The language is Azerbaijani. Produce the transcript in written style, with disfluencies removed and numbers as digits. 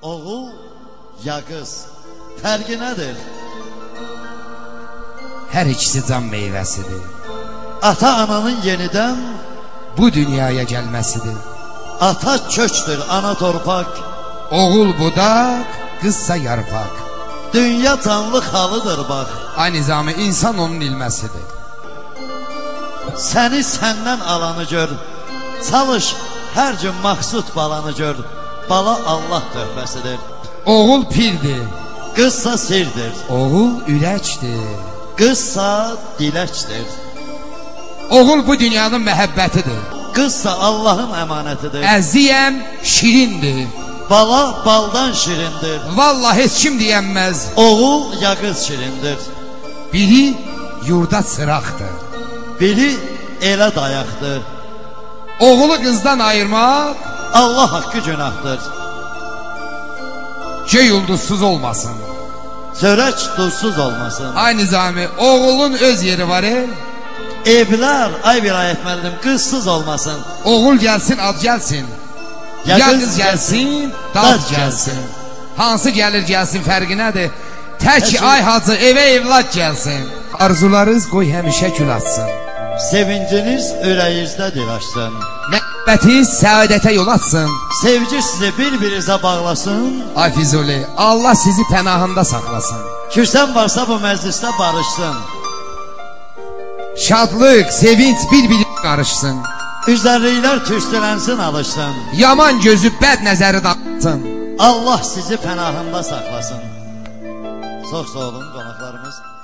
Oğul ya qız, fərqi nədir? Hər ikisi can meyvəsidir. Ata-ananın yenidən Bu dünyaya gəlməsidir. ata köçdür, ana torpaq. Oğul budaq, qızsa yarpaq. Dünya canlı xalıdır bax. Ay Nizami, insan onun ilməsidir. Səni səndən alanı gör. Çalış, hər gün məqsud balanı gör. Bala Allah töhfəsidir. Oğul pirdir, Qızsa sirdir. oğul ürəkdir. Qızsa diləkdir. Oğul bu dünyanın məhəbbətidir. Qızsa Allahın əmanətidir. Əziyəm, şirindir. Bala baldan şirindir. Vallahi heç kim deyənməz. Oğul ya qız şirindir. Biri yurda çıraqdır. Biri elə dayaqdır. Oğulu qızdan ayırmaq Allah haqqı günahdır. göy ulduzsuz olmasın. Çörək duzsuz olmasın. Ay Nizami, oğulun öz yeri var. Evlər, ay vilayət müəllim, qızsız olmasın. Oğul gəlsin, ad gəlsin. Ya qız gəlsin, dad gəlsin. Hansı gəlir gəlsin, fərqi nədir? Tək ay hacı, evə evlad gəlsin. Arzularınız qoy həmişə gül açsın. Sevinciniz ürəyinizdə dilaşsın. Məhəbbətiniz səadətə yol açsın. Sevgi sizi bir-birinizə bağlasın. Ay Füzuli, Allah sizi pənahında saxlasın. Küsən varsa bu məclisdə barışsın. Şadlıq, sevinç bir-birinə qarışsın. Üzərliklər tüstülənsin, alışsın. Yaman gözü bəd nəzəri dağıtsın. Allah sizi pənahında saxlasın. Çox sağ olun qonaqlarımız.